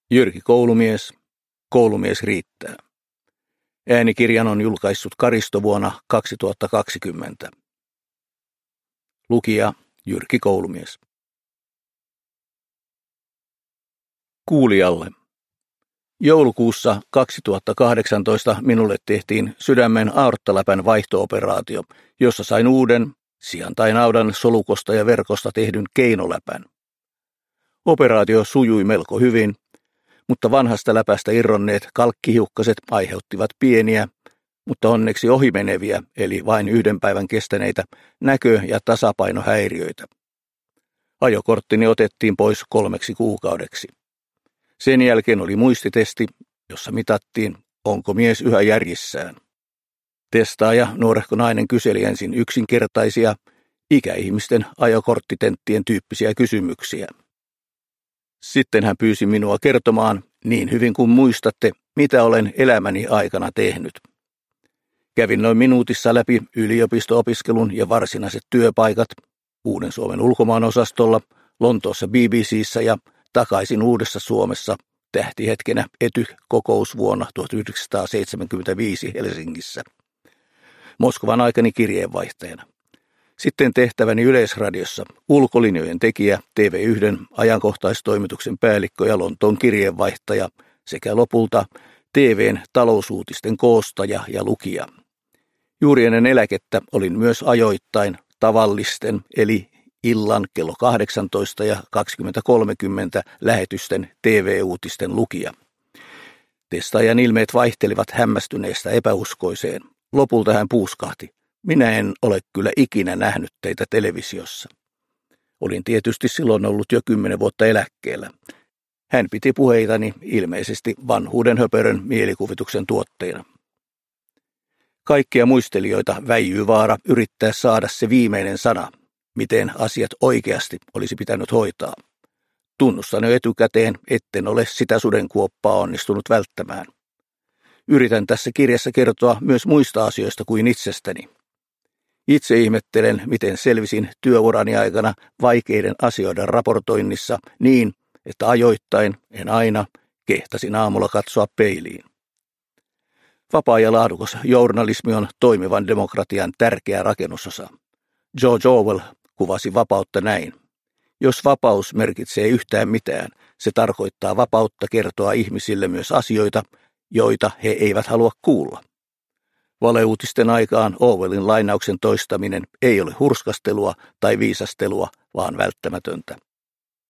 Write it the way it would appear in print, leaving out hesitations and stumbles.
Jyrki Koulumies, Koulumies riittää. Äänikirjan on julkaissut Karisto vuonna 2020. Lukija Jyrki Koulumies. Kuulijalle. Joulukuussa 2018 minulle tehtiin sydämen aorttaläpän vaihto-operaatio, jossa sain uuden sian tai naudan solukosta ja verkosta tehdyn keinoläpän. Operaatio sujui melko hyvin, mutta vanhasta läpästä irronneet kalkkihiukkaset aiheuttivat pieniä, mutta onneksi ohimeneviä, eli vain 1 päivän kestäneitä näkö- ja tasapainohäiriöitä. Ajokorttini otettiin pois 3 kuukaudeksi. Sen jälkeen oli muistitesti, jossa mitattiin, onko mies yhä järjissään. Testaaja, nuorehko nainen, kyseli ensin yksinkertaisia, ikäihmisten ajokorttitenttien tyyppisiä kysymyksiä. Sitten hän pyysi minua kertomaan, niin hyvin kuin muistatte, mitä olen elämäni aikana tehnyt. Kävin noin minuutissa läpi yliopisto-opiskelun ja varsinaiset työpaikat Uuden Suomen ulkomaanosastolla, Lontoossa BBC:ssä ja takaisin Uudessa Suomessa tähtihetkenä ETY-kokous vuonna 1975 Helsingissä. Moskovan aikani kirjeenvaihtajana. Sitten tehtäväni Yleisradiossa, ulkolinjojen tekijä, TV1 ajankohtaistoimituksen päällikkö ja Lontoon kirjeenvaihtaja sekä lopulta TVn talousuutisten koostaja ja lukija. Juuri ennen eläkettä olin myös ajoittain tavallisten eli illan kello 18 ja 20.30 lähetysten TV-uutisten lukija. Testaajan ilmeet vaihtelivat hämmästyneestä epäuskoiseen. Lopulta hän puuskahti. Minä en ole kyllä ikinä nähnyt teitä televisiossa. Olin tietysti silloin ollut jo 10 vuotta eläkkeellä. Hän piti puheitani ilmeisesti vanhuuden höperön mielikuvituksen tuotteena. Kaikkia muistelijoita väijyy vaara yrittää saada se viimeinen sana, miten asiat oikeasti olisi pitänyt hoitaa. Tunnustan jo etukäteen, etten ole sitä sudenkuoppaa onnistunut välttämään. Yritän tässä kirjassa kertoa myös muista asioista kuin itsestäni. Itse ihmettelen, miten selvisin työurani aikana vaikeiden asioiden raportoinnissa niin, että ajoittain, en aina, kehtasin aamulla katsoa peiliin. Vapaa ja laadukas journalismi on toimivan demokratian tärkeä rakennusosa. George Orwell kuvasi vapautta näin. Jos vapaus merkitsee yhtään mitään, se tarkoittaa vapautta kertoa ihmisille myös asioita, joita he eivät halua kuulla. Valeuutisten aikaan Orwellin lainauksen toistaminen ei ole hurskastelua tai viisastelua, vaan välttämätöntä.